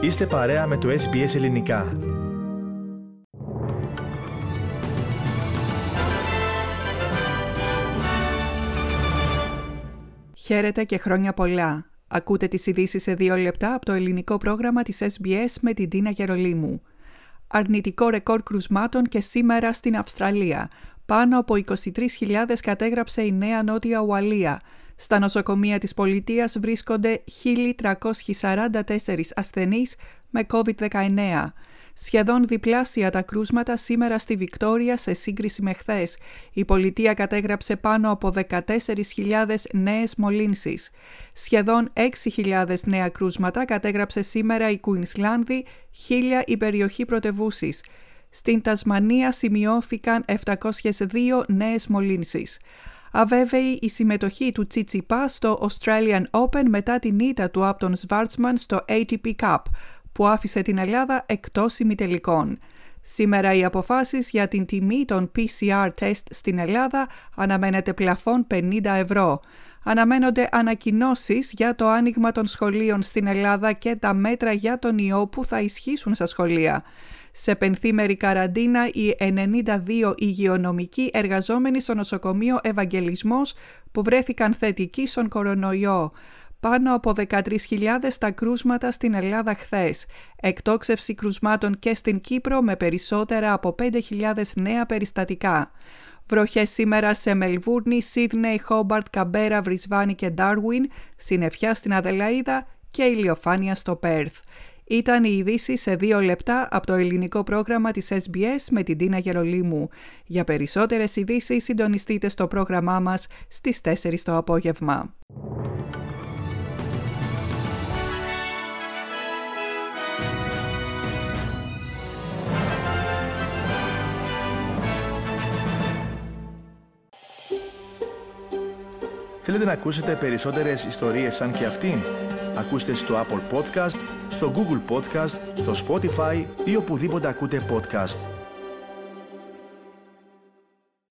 Είστε παρέα με το SBS Ελληνικά. Χαίρετε και χρόνια πολλά. Ακούτε τις ειδήσεις σε 2 λεπτά από το ελληνικό πρόγραμμα της SBS με την Τίνα Γερολίμου. Αρνητικό ρεκόρ κρουσμάτων και σήμερα στην Αυστραλία. Πάνω από 23.000 κατέγραψε η Νέα Νότια Ουαλία. Στα νοσοκομεία της πολιτείας βρίσκονται 1.344 ασθενείς με COVID-19. Σχεδόν διπλάσια τα κρούσματα σήμερα στη Βικτόρια σε σύγκριση με χθες. Η πολιτεία κατέγραψε πάνω από 14.000 νέες μολύνσεις. Σχεδόν 6.000 νέα κρούσματα κατέγραψε σήμερα η Κουινσλάνδη, 1.000 η περιοχή πρωτευούσης. Στην Τασμανία σημειώθηκαν 702 νέες μολύνσεις. Αβέβαιη η συμμετοχή του Τσιτσιπά στο Australian Open μετά την ήττα του από τον Σβάρτσμαν στο ATP Cup, που άφησε την Ελλάδα εκτός ημιτελικών. Σήμερα οι αποφάσεις για την τιμή των PCR test στην Ελλάδα αναμένεται πλαφόν 50 ευρώ. Αναμένονται ανακοινώσεις για το άνοιγμα των σχολείων στην Ελλάδα και τα μέτρα για τον ιό που θα ισχύσουν στα σχολεία. Σε πενθήμερη καραντίνα οι 92 υγειονομικοί εργαζόμενοι στο νοσοκομείο Ευαγγελισμός που βρέθηκαν θετικοί στον κορονοϊό. Πάνω από 13.000 τα κρούσματα στην Ελλάδα χθες. Εκτόξευση κρουσμάτων και στην Κύπρο με περισσότερα από 5.000 νέα περιστατικά. Βροχές σήμερα σε Μελβούρνη, Σίδνεϊ, Χόμπαρτ, Καμπέρα, Βρισβάνη και Ντάρουιν, συννεφιά στην Αδελαΐδα και ηλιοφάνεια στο Πέρθ. Ήταν οι ειδήσεις σε 2 λεπτά από το ελληνικό πρόγραμμα της SBS με την Τίνα Γερολίμου. Για περισσότερες ειδήσεις συντονιστείτε στο πρόγραμμά μας στις 4 το απόγευμα. Θέλετε να ακούσετε περισσότερες ιστορίες σαν και αυτήν? Ακούστε στο Apple Podcast, στο Google Podcast, στο Spotify ή οπουδήποτε ακούτε podcast.